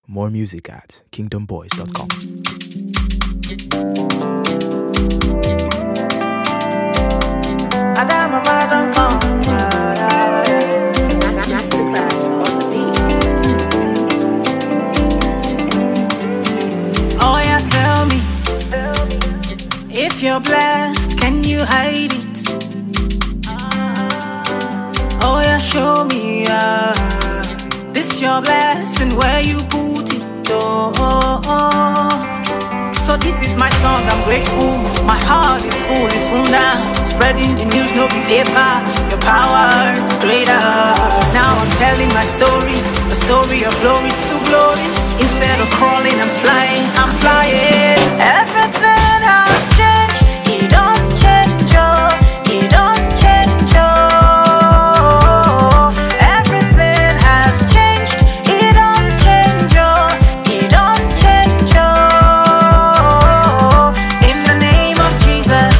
More music at kingdomboys.com. Oh yeah, tell me, if you're blessed, can you hide it? Oh yeah, show me, this your blessing, where you put it. So this is my song, I'm grateful. My heart is full now. Spreading the news, no be paper. Your power is greater. Now I'm telling my story, a story of glory to glory. Instead of crawling, I'm flying. Everything has changed. It don't change, oh. It don't change, oh. Everything has changed. It don't change, oh. It don't change, oh. In the name of Jesus.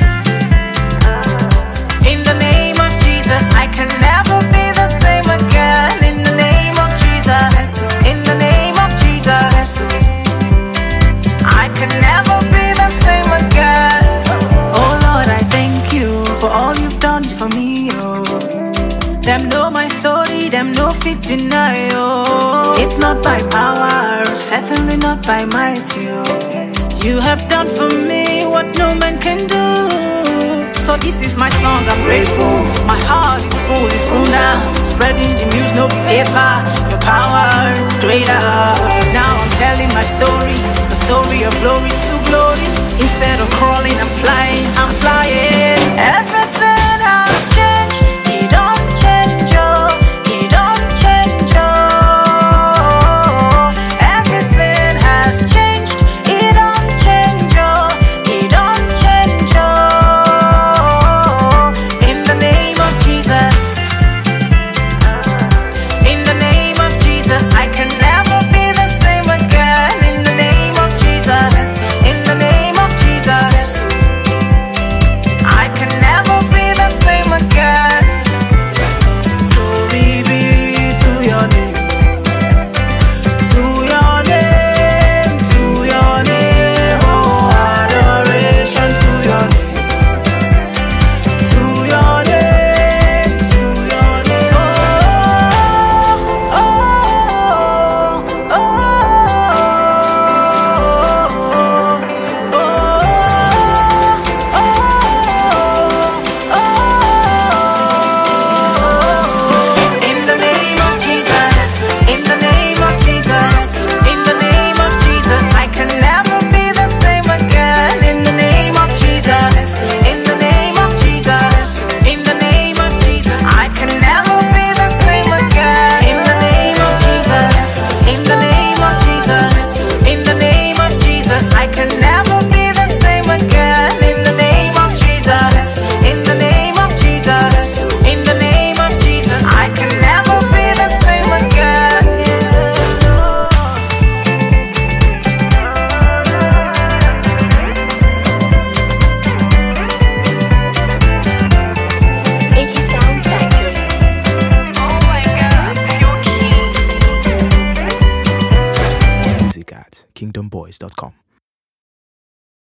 In the name of Jesus, I can never be the same again. In the name of Jesus. In the name of Jesus, I can never be the same again. Oh Lord, I thank you for all you've done for me, oh. Them know my story, them no fit deny, oh. It's not by power, certainly not by might, oh. You have done for me what no man can do. So this is my song, I'm grateful. My heart is full now. Spreading the news, no be paper. Your power is greater. Now I'm telling my story, a story of glory to glory. Instead of crawling,